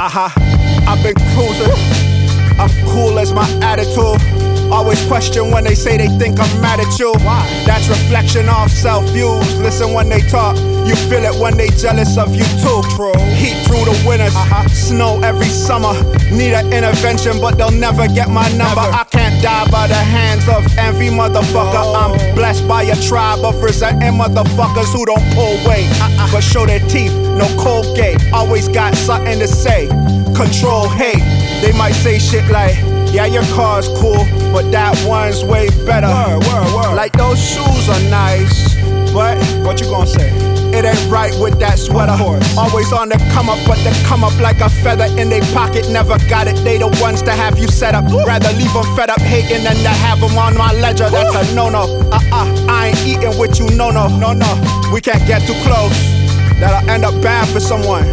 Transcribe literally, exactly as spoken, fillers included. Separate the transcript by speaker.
Speaker 1: Haha, I've been cruising. I'm cool as my attitude. Always question when they say they think I'm mad at you. Why? That's reflection of self-views. Listen when they talk, you feel it when they jealous of you too. True. Heat through the winters, uh-huh. Snow every summer. Need an intervention, but they'll never get my number. Never. I can't die by the hands of envy, motherfucker. Oh. I'm blessed by a tribe of resenting motherfuckers who don't pull weight, uh-uh. but show their teeth, no Colgate. Always got something to say. Control hate. They might say shit like, yeah, your car's cool, but that one's way better. Word, word, word. Like those shoes are nice, but what you gonna say? It ain't right with that sweater. Always on the come up, but they come up like a feather in their pocket. Never got it, they the ones to have you set up. Rather leave them fed up hating than to have them on my ledger. That's a no-no. Uh-uh, I ain't eating with you, no-no. No, no, we can't get too close. That'll end up bad for someone.